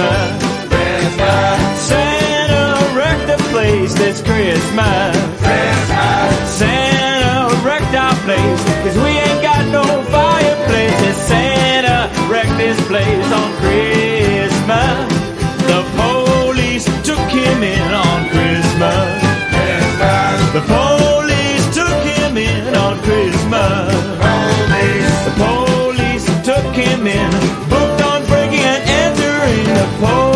Santa wrecked the place this Christmas. Santa wrecked our place, 'cause we ain't got no fireplaces. Santa wrecked this place on Christmas. The police took him in on Christmas. The police took him in on Christmas. The police took him in